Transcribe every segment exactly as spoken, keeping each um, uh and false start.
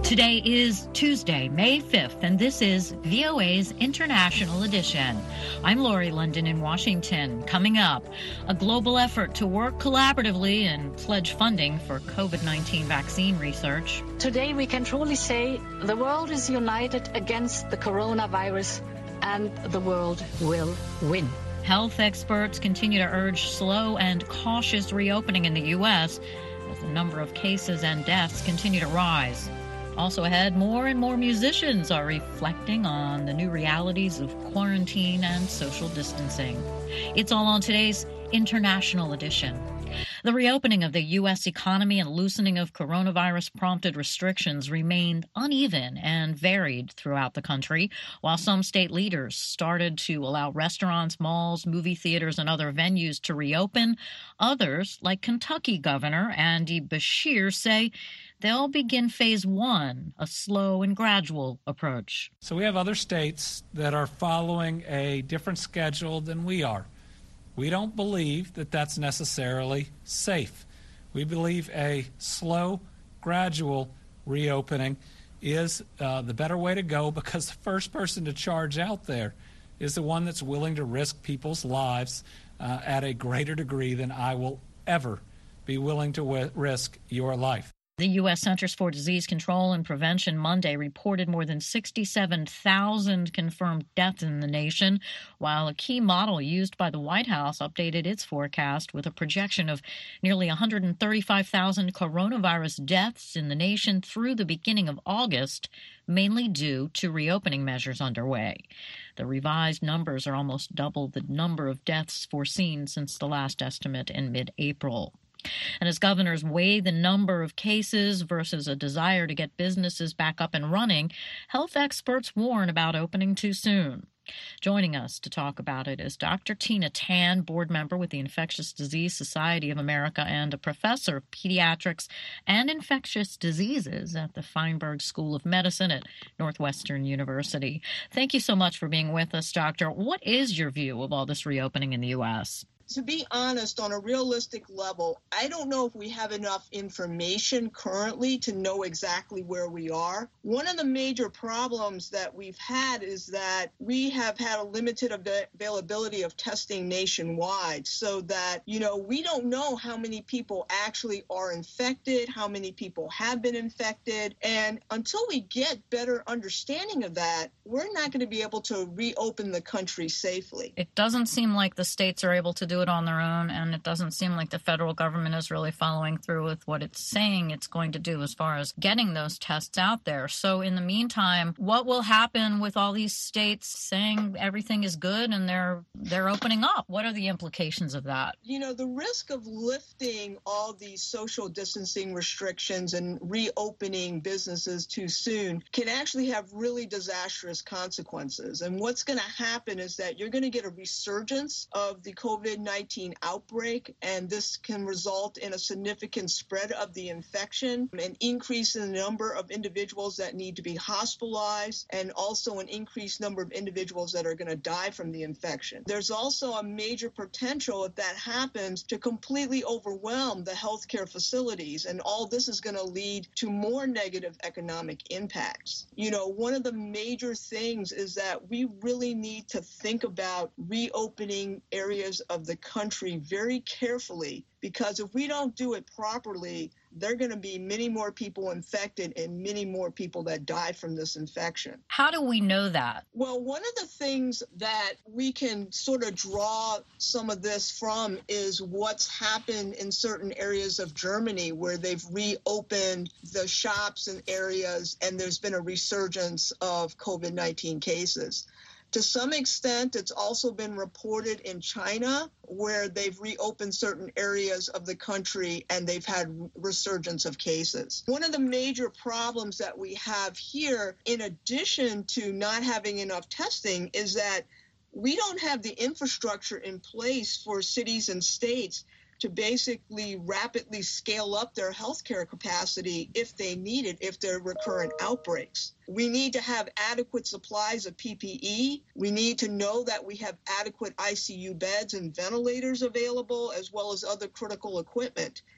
Today is Tuesday, May fifth, and this is V O A's International Edition. I'm Lori London in Washington. Coming up, a global effort to work collaboratively and pledge funding for COVID nineteen vaccine research. Today we can truly say the world is united against the coronavirus, and the world will win. Health experts continue to urge slow and cautious reopening in the U S as the number of cases and deaths continue to rise. Also ahead, more and more musicians are reflecting on the new realities of quarantine and social distancing. It's all on today's International Edition. The reopening of the U S economy and loosening of coronavirus-prompted restrictions remained uneven and varied throughout the country, while some state leaders started to allow restaurants, malls, movie theaters, and other venues to reopen. Others, like Kentucky Governor Andy Beshear, say they'll begin phase one, a slow and gradual approach. So we have other states that are following a different schedule than we are. We don't believe that that's necessarily safe. We believe a slow, gradual reopening is uh, the better way to go, because the first person to charge out there is the one that's willing to risk people's lives uh, at a greater degree than I will ever be willing to w- risk your life. The U S Centers for Disease Control and Prevention Monday reported more than sixty-seven thousand confirmed deaths in the nation, while a key model used by the White House updated its forecast with a projection of nearly one hundred thirty-five thousand coronavirus deaths in the nation through the beginning of August, mainly due to reopening measures underway. The revised numbers are almost double the number of deaths foreseen since the last estimate in mid-April. And as governors weigh the number of cases versus a desire to get businesses back up and running, health experts warn about opening too soon. Joining us to talk about it is Doctor Tina Tan, board member with the Infectious Disease Society of America and a professor of pediatrics and infectious diseases at the Feinberg School of Medicine at Northwestern University. Thank you so much for being with us, Doctor. What is your view of all this reopening in the U S? To be honest, on a realistic level, I don't know if we have enough information currently to know exactly where we are. One of the major problems that we've had is that we have had a limited availability of testing nationwide, so that, you know, we don't know how many people actually are infected, how many people have been infected, and until we get better understanding of that, we're not going to be able to reopen the country safely. It doesn't seem like the states are able to do it on their own, and it doesn't seem like the federal government is really following through with what it's saying it's going to do as far as getting those tests out there. So in the meantime, what will happen with all these states saying everything is good and they're they're opening up? What are the implications of that? You know, the risk of lifting all these social distancing restrictions and reopening businesses too soon can actually have really disastrous consequences. And what's going to happen is that you're going to get a resurgence of the COVID nineteen outbreak, and this can result in a significant spread of the infection, an increase in the number of individuals that need to be hospitalized, and also an increased number of individuals that are going to die from the infection. There's also a major potential, if that happens, to completely overwhelm the healthcare facilities, and all this is going to lead to more negative economic impacts. You know, one of the major things is that we really need to think about reopening areas of the country very carefully, because if we don't do it properly, there are going to be many more people infected and many more people that die from this infection. How do we know that? Well, one of the things that we can sort of draw some of this from is what's happened in certain areas of Germany, where they've reopened the shops and areas, and there's been a resurgence of COVID nineteen cases. To some extent, it's also been reported in China, where they've reopened certain areas of the country and they've had resurgence of cases. One of the major problems that we have here, in addition to not having enough testing, is that we don't have the infrastructure in place for cities and states to basically rapidly scale up their healthcare capacity if they need it, if there are recurrent outbreaks. We need to have adequate supplies of P P E. We need to know that we have adequate I C U beds and ventilators available, as well as other critical equipment.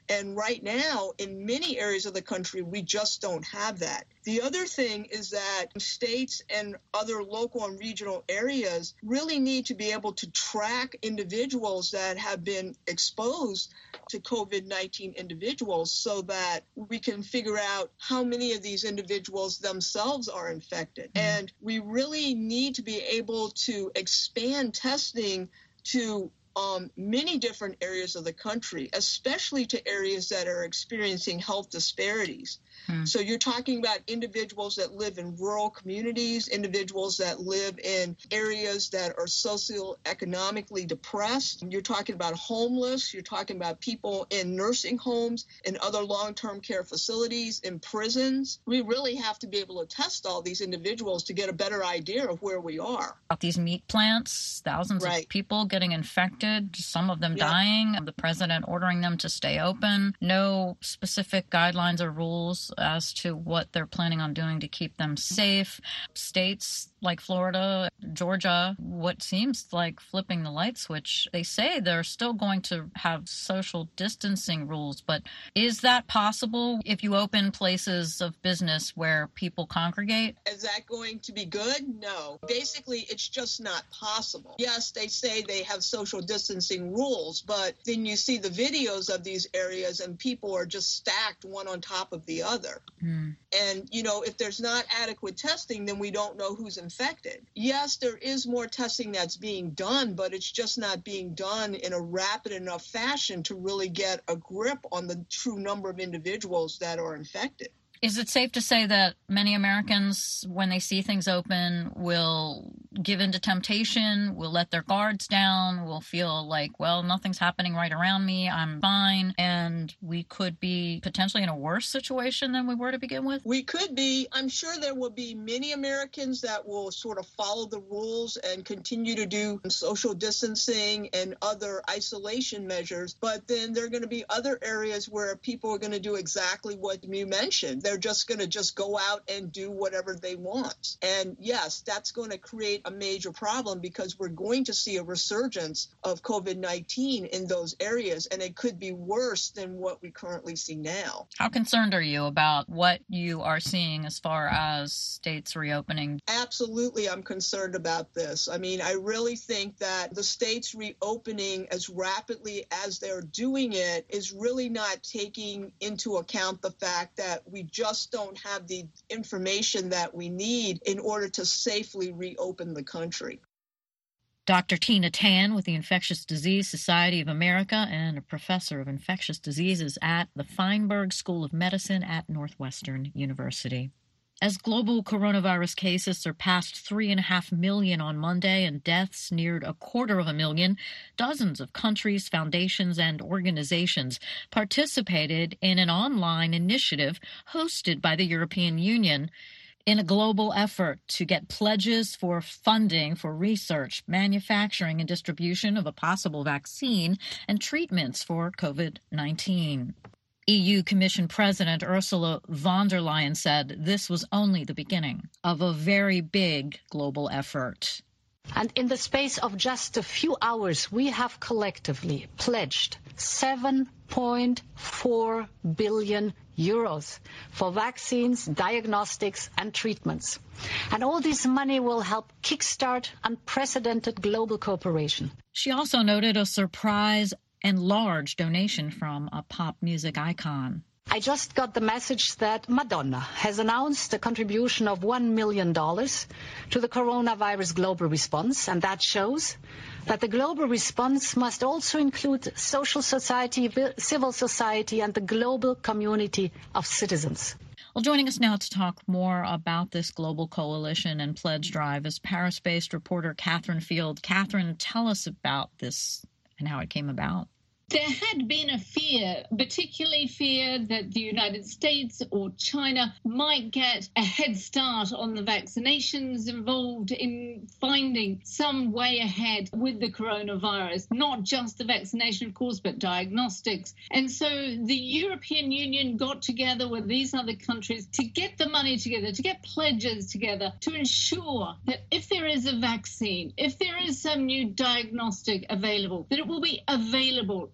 And right now, in many areas of the country, we just don't have that. The other thing is that states and other local and regional areas really need to be able to track individuals that have been exposed to COVID nineteen individuals so that we can figure out how many of these individuals themselves are infected. Mm-hmm. And we really need to be able to expand testing to Um, many different areas of the country, especially to areas that are experiencing health disparities. Hmm. So you're talking about individuals that live in rural communities, individuals that live in areas that are socioeconomically depressed. You're talking about homeless. You're talking about people in nursing homes and other long-term care facilities, in prisons. We really have to be able to test all these individuals to get a better idea of where we are. About these meat plants, thousands right. of people getting infected. Some of them yeah. dying, the president ordering them to stay open, no specific guidelines or rules as to what they're planning on doing to keep them safe. States like Florida, Georgia, what seems like flipping the light switch. They say they're still going to have social distancing rules, but is that possible if you open places of business where people congregate? Is that going to be good? No. Basically, it's just not possible. Yes, they say they have social distancing rules, but then you see the videos of these areas and people are just stacked one on top of the other. Mm. And, you know, if there's not adequate testing, then we don't know who's infected. Yes, there is more testing that's being done, but it's just not being done in a rapid enough fashion to really get a grip on the true number of individuals that are infected. Is it safe to say that many Americans, when they see things open, will give in to temptation, will let their guards down, will feel like, well, nothing's happening right around me, I'm fine, and we could be potentially in a worse situation than we were to begin with? We could be. I'm sure there will be many Americans that will sort of follow the rules and continue to do social distancing and other isolation measures, but then there are going to be other areas where people are going to do exactly what you mentioned. They're just going to just go out and do whatever they want. And yes, that's going to create a major problem because we're going to see a resurgence of COVID nineteen in those areas, and it could be worse than what we currently see now. How concerned are you about what you are seeing as far as states reopening? Absolutely, I'm concerned about this. I mean, I really think that the states reopening as rapidly as they're doing it is really not taking into account the fact that we just don't have the information that we need in order to safely reopen the country. Doctor Tina Tan with the Infectious Disease Society of America and a professor of infectious diseases at the Feinberg School of Medicine at Northwestern University. As global coronavirus cases surpassed three and a half million on Monday and deaths neared a quarter of a million, dozens of countries, foundations, and organizations participated in an online initiative hosted by the European Union in a global effort to get pledges for funding for research, manufacturing, and distribution of a possible vaccine and treatments for COVID nineteen. E U Commission President Ursula von der Leyen said this was only the beginning of a very big global effort. And in the space of just a few hours, we have collectively pledged seven point four billion euros for vaccines, diagnostics, and treatments. And all this money will help kickstart unprecedented global cooperation. She also noted a surprise and large donation from a pop music icon. I just got the message that Madonna has announced a contribution of one million dollars to the coronavirus global response, and that shows that the global response must also include social society, civil society, and the global community of citizens. Well, joining us now to talk more about this global coalition and pledge drive is Paris-based reporter Catherine Field. Catherine, tell us about this and how it came about. There had been a fear, particularly fear that the United States or China might get a head start on the vaccinations involved in finding some way ahead with the coronavirus, not just the vaccination, of course, but diagnostics. And so the European Union got together with these other countries to get the money together, to get pledges together, to ensure that if there is a vaccine, if there is some new diagnostic available, that it will be available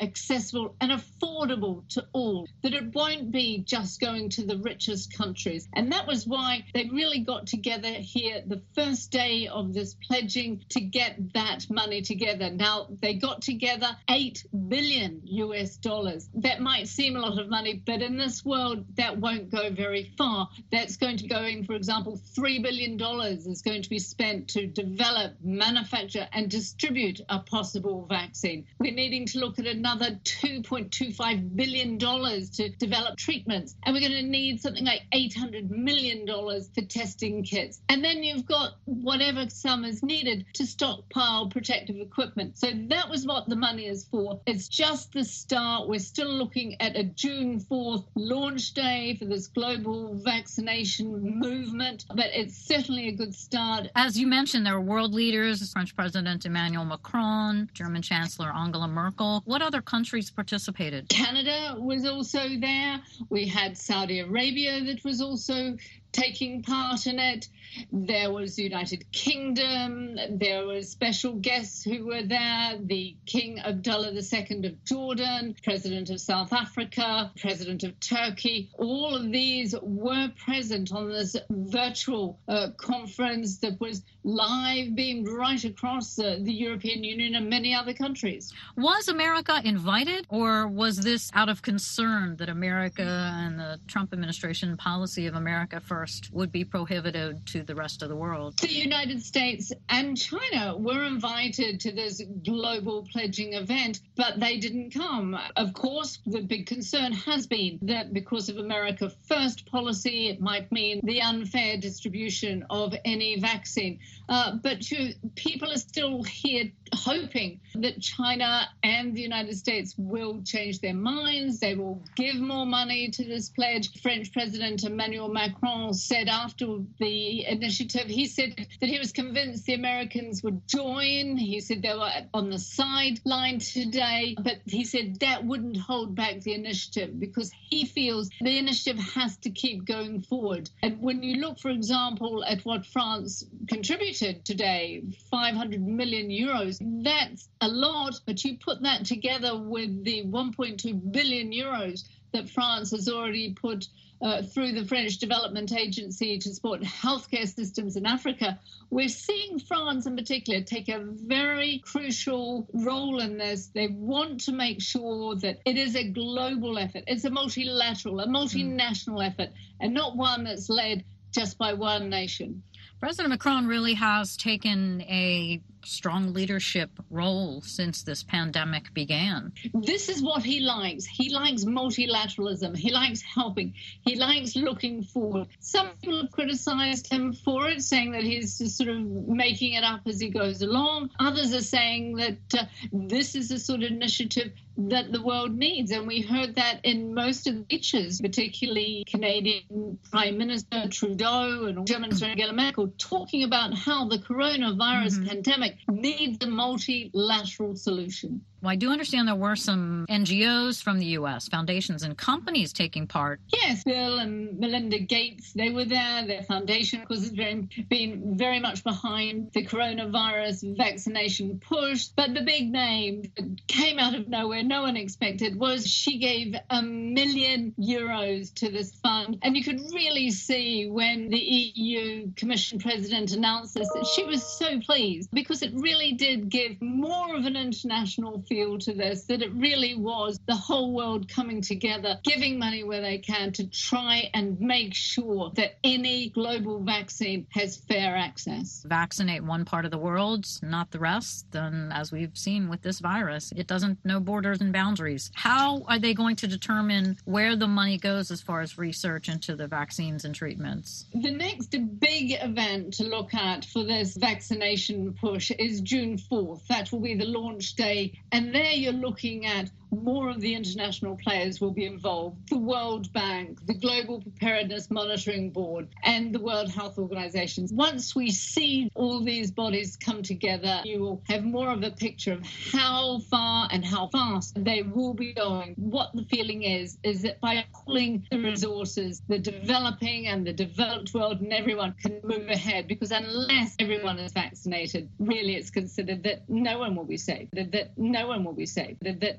accessible and affordable to all, that it won't be just going to the richest countries. And that was why they really got together here the first day of this pledging to get that money together. Now, they got together eight billion U S dollars. That might seem a lot of money, but in this world, that won't go very far. That's going to go in, for example, three billion dollars is going to be spent to develop, manufacture, and distribute a possible vaccine. We're needing to look at another two point two five billion dollars to develop treatments. And we're going to need something like eight hundred million dollars for testing kits. And then you've got whatever sum is needed to stockpile protective equipment. So that was what the money is for. It's just the start. We're still looking at a June fourth launch day for this global vaccination movement, but it's certainly a good start. As you mentioned, there are world leaders, French President Emmanuel Macron, German Chancellor Angela Merkel. What other countries participated? Canada was also there. We had Saudi Arabia that was also taking part in it. There was the United Kingdom. There were special guests who were there. The King Abdullah the Second of Jordan, President of South Africa, President of Turkey. All of these were present on this virtual uh, conference that was live, beamed right across uh, the European Union and many other countries. Was America invited, or was this out of concern that America and the Trump administration policy of America first would be prohibited to the rest of the world? The United States and China were invited to this global pledging event, but they didn't come. Of course, the big concern has been that because of America First policy, it might mean the unfair distribution of any vaccine. Uh, but you, people are still here hoping that China and the United States will change their minds. They will give more money to this pledge. French President Emmanuel Macron said after the initiative, he said that he was convinced the Americans would join. He said they were on the sideline today, but he said that wouldn't hold back the initiative because he feels the initiative has to keep going forward. And when you look, for example, at what France contributed today, five hundred million euros, that's a lot, but you put that together with the one point two billion euros that France has already put Uh, through the French Development Agency to support healthcare systems in Africa, we're seeing France in particular take a very crucial role in this. They want to make sure that it is a global effort. It's a multilateral, a multinational mm. effort, and not one that's led just by one nation. President Macron really has taken a strong leadership role since this pandemic began. This is what he likes. He likes multilateralism. He likes helping. He likes looking forward. Some people have criticized him for it, saying that he's just sort of making it up as he goes along. Others are saying that uh, this is the sort of initiative that the world needs. And we heard that in most of the speeches, particularly Canadian Prime Minister Trudeau and German Chancellor Angela Merkel, talking about how the coronavirus mm-hmm. pandemic needs a multilateral solution. Well, I do understand there were some N G Os from the U S, foundations and companies taking part. Yes, Bill and Melinda Gates, they were there. Their foundation, of course, has been, been very much behind the coronavirus vaccination push. But the big name that came out of nowhere, no one expected, was she gave a million euros to this fund. And you could really see when the E U Commission President announced this that she was so pleased because it really did give more of an international feel to this, that it really was the whole world coming together, giving money where they can to try and make sure that any global vaccine has fair access. Vaccinate one part of the world, not the rest. And as we've seen with this virus, it doesn't know borders and boundaries. How are they going to determine where the money goes as far as research into the vaccines and treatments? The next big event to look at for this vaccination push is June fourth. That will be the launch day. And there you're looking at more of the international players will be involved. The World Bank, the Global Preparedness Monitoring Board, and the World Health Organization. Once we see all these bodies come together, you will have more of a picture of how far and how fast they will be going. What the feeling is, is that by pooling the resources, the developing and the developed world and everyone can move ahead, because unless everyone is vaccinated, really it's considered that no one will be safe, that no one will be safe, that no one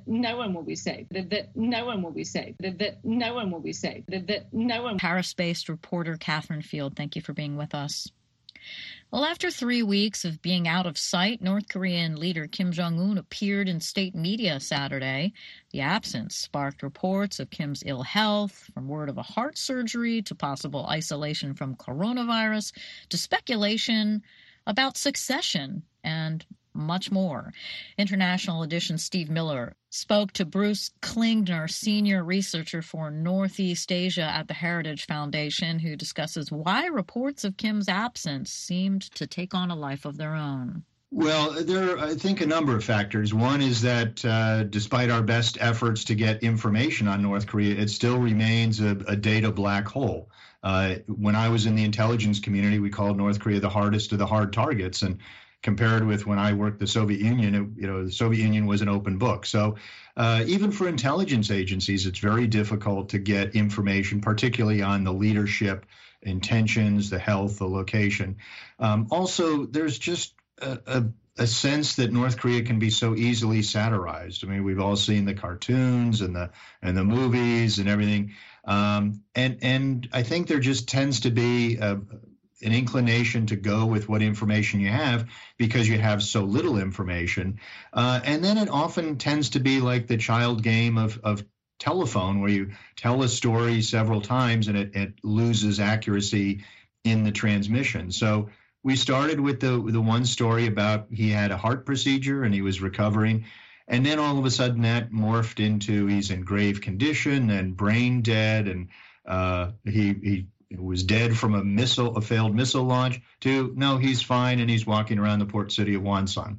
one will be safe, that, that no one will be safe, that, that no one will be safe, that, that no one. Paris-based reporter Catherine Field, thank you for being with us. Well, after three weeks of being out of sight, North Korean leader Kim Jong-un appeared in state media Saturday. The absence sparked reports of Kim's ill health, from word of a heart surgery to possible isolation from coronavirus to speculation about succession and much more. International Edition Steve Miller spoke to Bruce Klingner, senior researcher for Northeast Asia at the Heritage Foundation, who discusses why reports of Kim's absence seemed to take on a life of their own. Well, there are, I think, a number of factors. One is that uh, despite our best efforts to get information on North Korea, it still remains a, a data black hole. Uh, when I was in the intelligence community, we called North Korea the hardest of the hard targets. And compared with when I worked the Soviet Union, it, you know, the Soviet Union was an open book. So uh, even for intelligence agencies, it's very difficult to get information, particularly on the leadership, intentions, the health, the location. Um, also, there's just a, a, a sense that North Korea can be so easily satirized. I mean, we've all seen the cartoons and the and the movies and everything. Um, and and I think there just tends to be a, an inclination to go with what information you have because you have so little information. Uh, and then it often tends to be like the child game of, of telephone, where you tell a story several times and it, it loses accuracy in the transmission. So we started with the, the one story about he had a heart procedure and he was recovering. And then all of a sudden that morphed into he's in grave condition and brain dead, and uh, he he was dead from a missile, a failed missile launch, to no, he's fine and he's walking around the port city of Wonsan.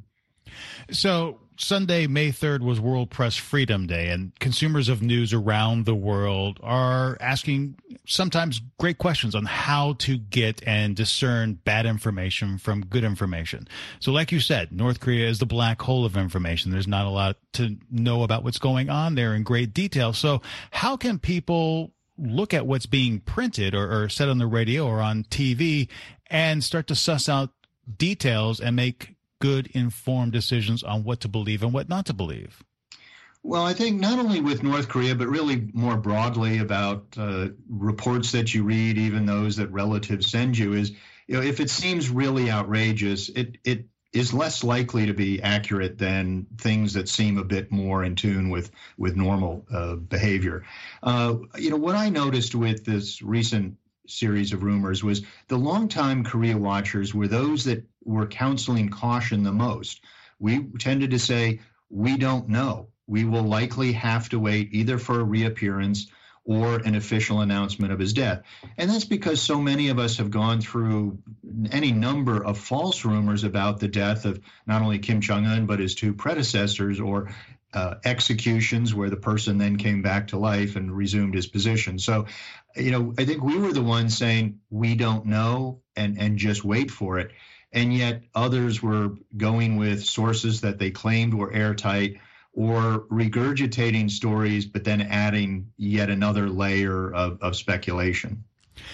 So Sunday, May third, was World Press Freedom Day, and consumers of news around the world are asking sometimes great questions on how to get and discern bad information from good information. So like you said, North Korea is the black hole of information. There's not a lot to know about what's going on there in great detail. So how can people look at what's being printed or, or said on the radio or on T V and start to suss out details and make good informed decisions on what to believe and what not to believe? Well, I think not only with North Korea, but really more broadly about uh, reports that you read, even those that relatives send you, is, you know, if it seems really outrageous, it it is less likely to be accurate than things that seem a bit more in tune with with normal uh, behavior. Uh, you know, what I noticed with this recent series of rumors was the longtime Korea watchers were those that were counseling caution the most. We tended to say, we don't know. We will likely have to wait either for a reappearance or an official announcement of his death. And that's because so many of us have gone through any number of false rumors about the death of not only Kim Jong-un, but his two predecessors, or uh, executions where the person then came back to life and resumed his position. So, you know, I think we were the ones saying, we don't know, and, and just wait for it. And yet others were going with sources that they claimed were airtight, or regurgitating stories, but then adding yet another layer of, of speculation.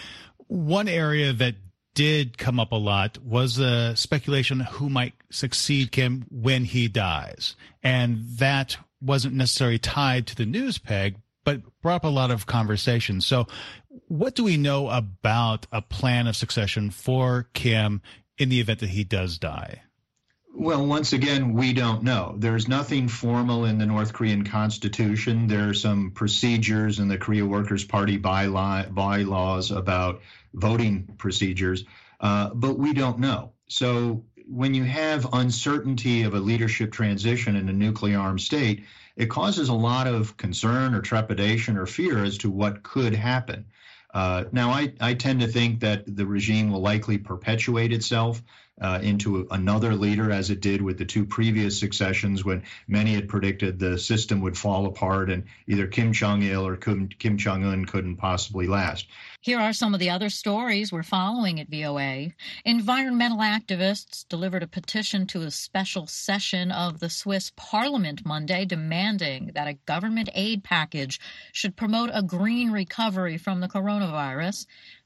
One area that did come up a lot was the speculation who might succeed Kim when he dies. And that wasn't necessarily tied to the news peg, but brought up a lot of conversation. So what do we know about a plan of succession for Kim in the event that he does die? Well, once again, we don't know. There's nothing formal in the North Korean constitution. There are some procedures in the Korea Workers' Party bylaw, bylaws about voting procedures, uh, but we don't know. So when you have uncertainty of a leadership transition in a nuclear armed state, it causes a lot of concern or trepidation or fear as to what could happen. Uh, now, I, I tend to think that the regime will likely perpetuate itself uh, into another leader, as it did with the two previous successions, when many had predicted the system would fall apart and either Kim Jong-il or Kim, Kim Jong-un couldn't possibly last. Here are some of the other stories we're following at V O A. Environmental activists delivered a petition to a special session of the Swiss Parliament Monday, demanding that a government aid package should promote a green recovery from the coronavirus.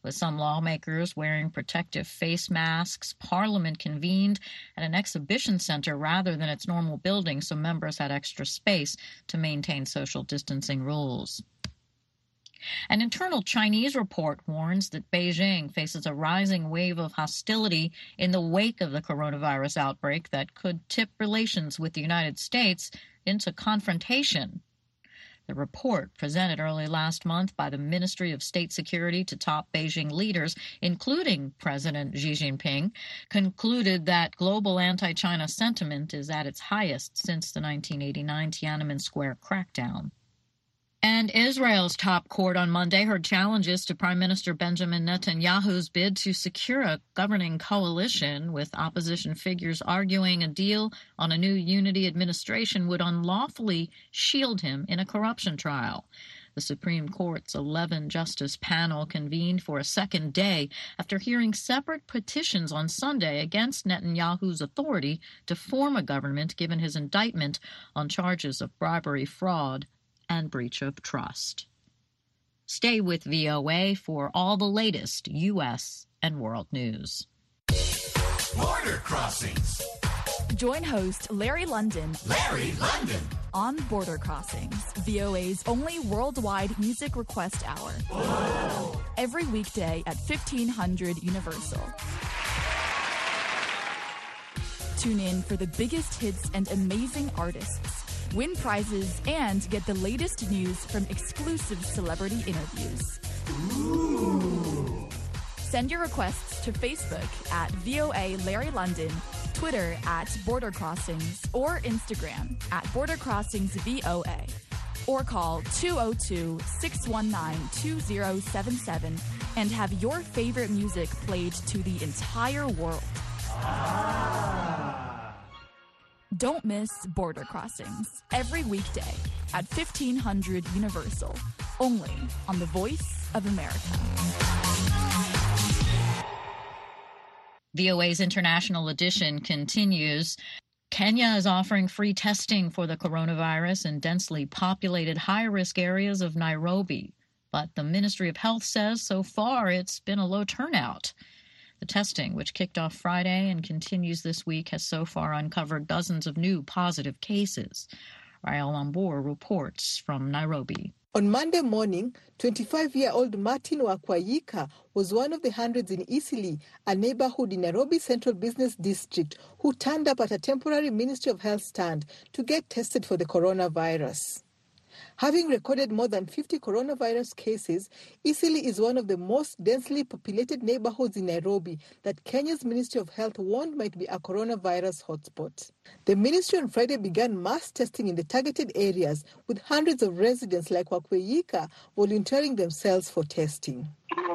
With some lawmakers wearing protective face masks, Parliament convened at an exhibition center rather than its normal building, so members had extra space to maintain social distancing rules. An internal Chinese report warns that Beijing faces a rising wave of hostility in the wake of the coronavirus outbreak that could tip relations with the United States into confrontation. The report, presented early last month by the Ministry of State Security to top Beijing leaders, including President Xi Jinping, concluded that global anti-China sentiment is at its highest since the nineteen eighty-nine Tiananmen Square crackdown. And Israel's top court on Monday heard challenges to Prime Minister Benjamin Netanyahu's bid to secure a governing coalition, with opposition figures arguing a deal on a new unity administration would unlawfully shield him in a corruption trial. The Supreme Court's eleven-justice panel convened for a second day after hearing separate petitions on Sunday against Netanyahu's authority to form a government, given his indictment on charges of bribery, fraud, and breach of trust. Stay with V O A for all the latest U S and world news. Border Crossings. Join host Larry London. Larry London. On Border Crossings, V O A's only worldwide music request hour. Whoa. Every weekday at fifteen hundred Universal. Tune in for the biggest hits and amazing artists. Win prizes and get the latest news from exclusive celebrity interviews. Ooh. Send your requests to Facebook at V O A Larry London, Twitter at Border Crossings, or Instagram at Border Crossings V O A. Or call two oh two, six one nine, two oh seven seven and have your favorite music played to the entire world. Ah. Don't miss Border Crossings every weekday at fifteen hundred Universal, only on The Voice of America. V O A's International Edition continues. Kenya is offering free testing for the coronavirus in densely populated high-risk areas of Nairobi, but the Ministry of Health says so far it's been a low turnout. The testing, which kicked off Friday and continues this week, has so far uncovered dozens of new positive cases. Rael Ambur reports from Nairobi. On Monday morning, twenty-five-year-old Martin Wakwayika was one of the hundreds in Eastleigh, a neighborhood in Nairobi Central Business District, who turned up at a temporary Ministry of Health stand to get tested for the coronavirus. Having recorded more than fifty coronavirus cases, Eastleigh is one of the most densely populated neighborhoods in Nairobi that Kenya's Ministry of Health warned might be a coronavirus hotspot. The ministry on Friday began mass testing in the targeted areas, with hundreds of residents like Wakweyika volunteering themselves for testing.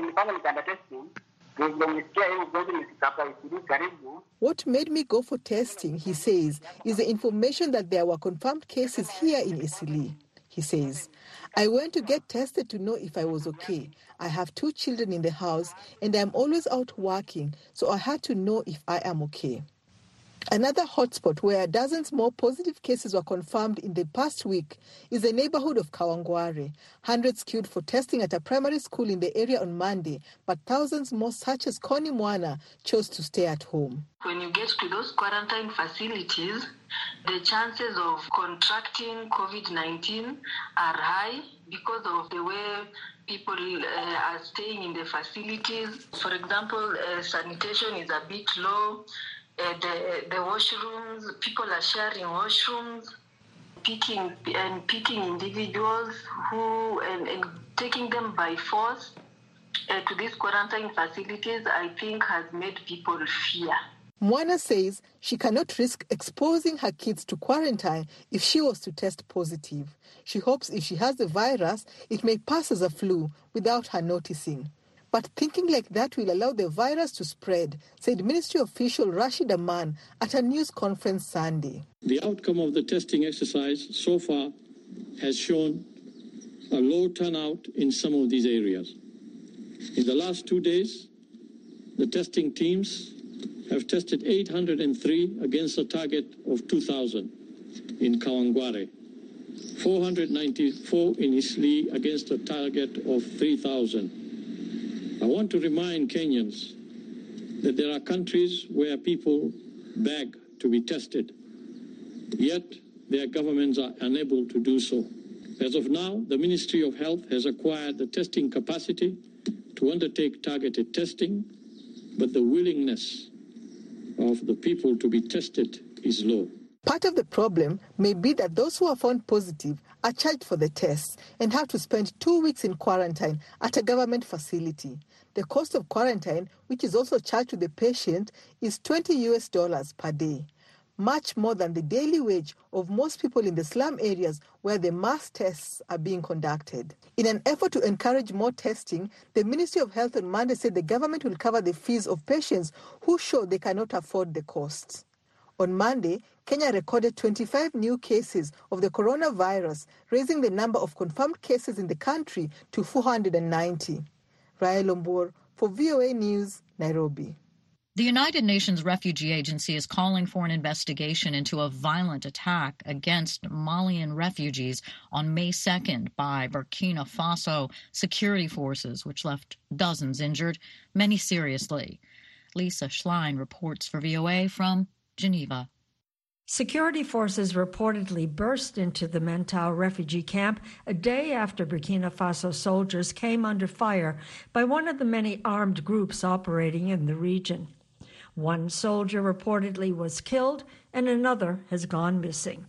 What made me go for testing, he says, is the information that there were confirmed cases here in Eastleigh. He says, I went to get tested to know if I was okay. I have two children in the house and I'm always out working, so I had to know if I am okay. Another hotspot where dozens more positive cases were confirmed in the past week is the neighborhood of Kawangware. Hundreds queued for testing at a primary school in the area on Monday, but thousands more, such as Connie Mwana, chose to stay at home. When you get to those quarantine facilities, the chances of contracting COVID nineteen are high because of the way people uh, are staying in the facilities. For example, uh, sanitation is a bit low. Uh, the, the washrooms, people are sharing washrooms, picking and picking individuals who and, and taking them by force uh, to these quarantine facilities, I think has made people fear. Mwana says she cannot risk exposing her kids to quarantine if she was to test positive. She hopes if she has the virus, it may pass as a flu without her noticing. But thinking like that will allow the virus to spread, said Ministry official Rashid Aman at a news conference Sunday. The outcome of the testing exercise so far has shown a low turnout in some of these areas. In the last two days, the testing teams have tested eight hundred three against a target of two thousand in Kawangware, four hundred ninety-four in Eastleigh against a target of three thousand. I want to remind Kenyans that there are countries where people beg to be tested, yet their governments are unable to do so. As of now, the Ministry of Health has acquired the testing capacity to undertake targeted testing, but the willingness of the people to be tested is low. Part of the problem may be that those who are found positive are charged for the tests and have to spend two weeks in quarantine at a government facility. The cost of quarantine, which is also charged to the patient, is twenty U S dollars per day, much more than the daily wage of most people in the slum areas where the mass tests are being conducted. In an effort to encourage more testing, the Ministry of Health on Monday said the government will cover the fees of patients who show they cannot afford the costs. On Monday, Kenya recorded twenty-five new cases of the coronavirus, raising the number of confirmed cases in the country to four hundred ninety. Raya Lombor for V O A News, Nairobi. The United Nations Refugee Agency is calling for an investigation into a violent attack against Malian refugees on May second by Burkina Faso security forces, which left dozens injured, many seriously. Lisa Schlein reports for V O A from Geneva. Security forces reportedly burst into the Mentau refugee camp a day after Burkina Faso soldiers came under fire by one of the many armed groups operating in the region. One soldier reportedly was killed and another has gone missing.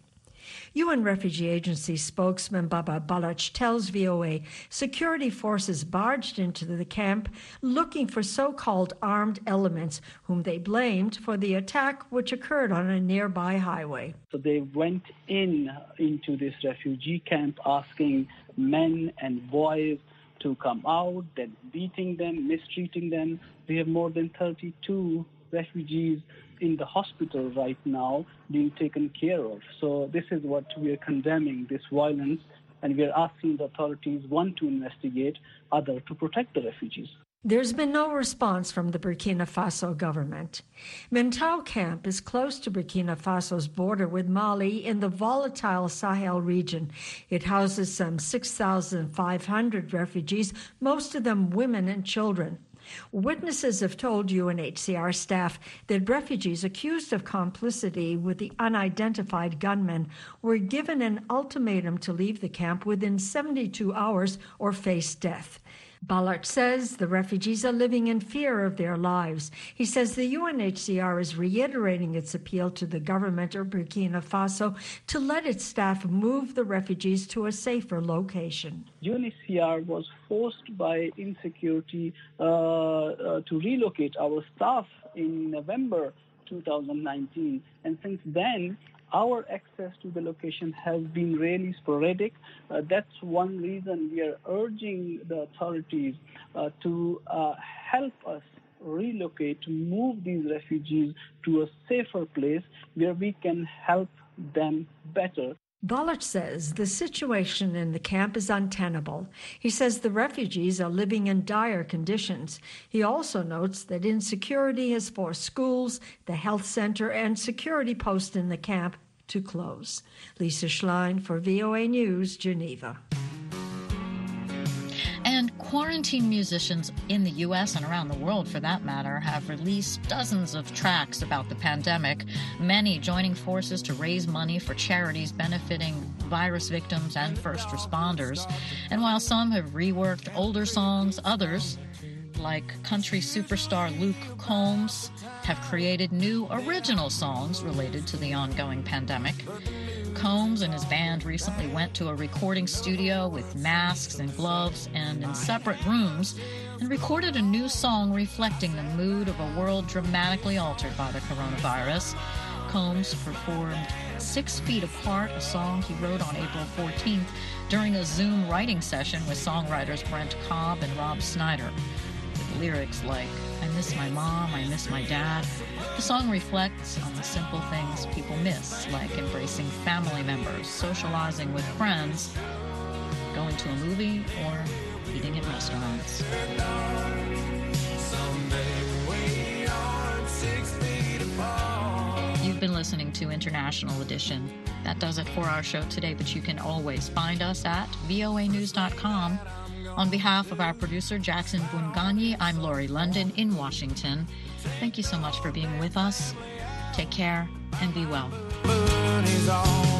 U N Refugee Agency spokesman Baba Balach tells V O A security forces barged into the camp looking for so-called armed elements whom they blamed for the attack which occurred on a nearby highway. So they went in into this refugee camp asking men and boys to come out, then beating them, mistreating them. We have more than thirty-two refugees in the hospital right now being taken care of. So this is what we are condemning, this violence, and we are asking the authorities, one, to investigate, other, to protect the refugees. There's been no response from the Burkina Faso government. Mentau camp is close to Burkina Faso's border with Mali in the volatile Sahel region. It houses some six thousand five hundred refugees, most of them women and children. Witnesses have told U N H C R staff that refugees accused of complicity with the unidentified gunmen were given an ultimatum to leave the camp within seventy-two hours or face death. Ballard says the refugees are living in fear of their lives. He says the U N H C R is reiterating its appeal to the government of Burkina Faso to let its staff move the refugees to a safer location. U N H C R was forced by insecurity uh, uh, to relocate our staff in November two thousand nineteen, and since then our access to the location has been really sporadic. Uh, that's one reason we are urging the authorities uh, to uh, help us relocate, to move these refugees to a safer place where we can help them better. Ballard says the situation in the camp is untenable. He says the refugees are living in dire conditions. He also notes that insecurity has forced schools, the health center, and security posts in the camp to close. Lisa Schlein for V O A News, Geneva. And quarantine musicians in the U S and around the world, for that matter, have released dozens of tracks about the pandemic, many joining forces to raise money for charities benefiting virus victims and first responders. And while some have reworked older songs, others, like country superstar Luke Combs, have created new original songs related to the ongoing pandemic. Combs and his band recently went to a recording studio with masks and gloves and in separate rooms and recorded a new song reflecting the mood of a world dramatically altered by the coronavirus. Combs performed Six Feet Apart, a song he wrote on April fourteenth during a Zoom writing session with songwriters Brent Cobb and Rob Snyder. With lyrics like, I miss my mom, I miss my dad. The song reflects on the simple things people miss, like embracing family members, socializing with friends, going to a movie, or eating at restaurants. You've been listening to International Edition. That does it for our show today, but you can always find us at V O A news dot com. On behalf of our producer, Jackson Bungani, I'm Lori London in Washington. Thank you so much for being with us. Take care and be well.